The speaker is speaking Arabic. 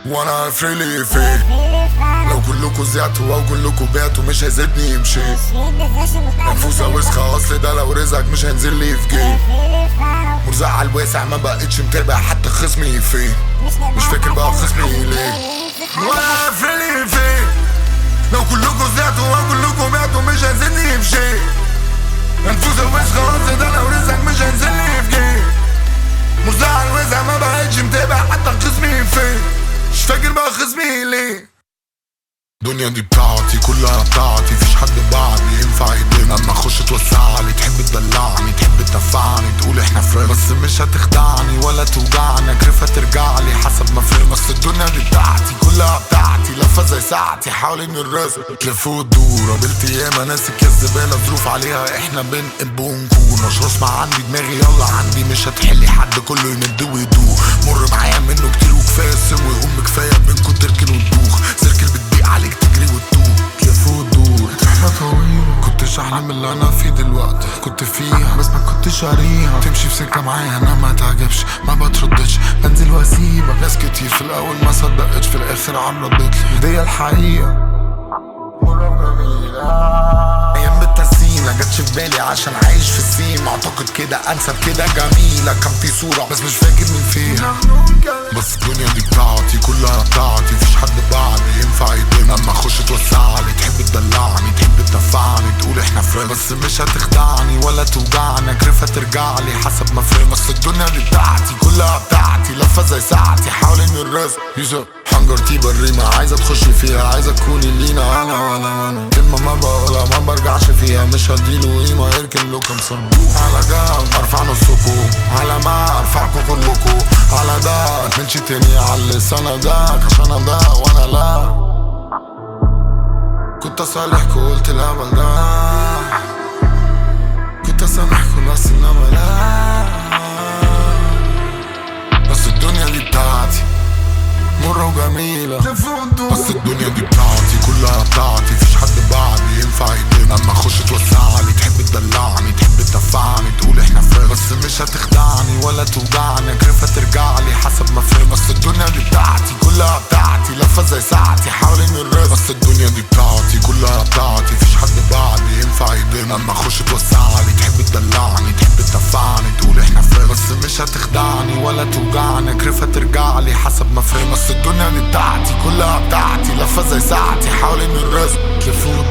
وانا فريلي فيك. لو كلكوا زعتوا او كلكوا بعتوا مش هيزيدني يمشي. منفوسة وسخة اصل ده لو رزقك مش هينزل لي في جيب. مرزق على الواسع ما بقتش متابع حتى خصمي فين. مش فاكر بقى خصمي ليه. وانا فريلي فيك. لو كلكوا زعتوا او كلكوا بعتوا مش هيزيدني يمشي. منفوسة وسخة اصل ده لو رزقك مش هينزل لي في جيب. مرزق على الواسع ما بقتش متابع حتى خصمي فين. مش فاكر بقى خصمي ليه. الدنيا دي بتاعتي كلها بتاعتي، فيش حد بعدي ينفع يدينا. اما اخش توسعلي تحب تدلعني تحب تدفعني تقول احنا فريند، بس مش هتخدعني ولا توجعني اكرفها ترجعلي حسب ما فهم. اصل الدنيا دي بتاعتي كلها بتاعتي، لفه زي ساعتي حوالين الرزق تلف وتدور. قابلت ياما ناس الزباله ظروف عليها احنا بنقب ونكون. مشروش ما عندي دماغي يلا عندي مش هتحلي حد كله يمد ويدوق. مر معايا منه كتير وكفايه السم ويقوم كفايه منكم تركن وتدوخ. سيركل بتضيق عليك تجري وتتوه تلف وتدور. رحله طويله كنتش احلم اللي انا فيه دلوقتي كنت فيها بس ما كنتش قاريها. تمشي في سكه معايا انا ما تعجبش ما بتردش بنزل واسيبك. ناس كتير في الاول ما صدقتش في الاخر عرضت لي دي الحقيقه. ايام بالتسيم جاتش في بالي عشان عايش في السيم. اعتقد كده انسب كده جميله كان في صوره بس مش فاكر مين فيها. بس الدنيا دي بتاعتي كلها بتاعتي، فيش حد بعدي ينفع يدينا. اما اخش توسعلي تحب تدلعني تحب تدفعني تقول احنا فريند، بس مش هتخدعني ولا توجعني اكرفها ترجعلي حسب ما فهم. اصل الدنيا دي بتاعتي كلها بتاعتي، لفه زي ساعتي حوالين الرزق. يوسف حنجرتي بالريمة عايزة تخش فيها عايزة تكوني لينا انا ولا انا. كلمة ما بقولها ما برجعش فيها مش هديله قيمة يركن له كام صندوق. على جنب ارفع نصكوا على ما ارفعكوا كلكوا على ده. متمنش تاني على اللسان اداك عشان ادا وانا لا. كنت اصالحكوا قلت الهبل ده. كنت اسامحكوا بس انما لا. بس الدنيا دي بتاعتي مرة وجميلة. بس الدنيا دي بتاعتي كلها بتاعتي، فيش حد بعدي ينفع يدينا. اما اخش توسعلي تحب تدلعني تحب تدفعني تقول احنا فريند، بس مش هتخدعني ولا توجعني اكرفها ترجعلي حسب ما فهم. بس الدنيا دي بتاعتي كلها بتاعتي، لفه زي ساعتي حوالين الرزق. بس الدنيا دي بتاعتي كلها بتاعتي، فيش حد بعدي ينفع يدينا. اما اخش توسعلي تحب تدلعني تحب تدفعني تقول احنا فريند، بس مش هتخدعني ولا توجعني اكرفها ترجعلي حسب ما فهم. بس الدنيا دي بتاعتي كلها بتاعتي، لفه زي ساعتي حوالين الرزق. تلف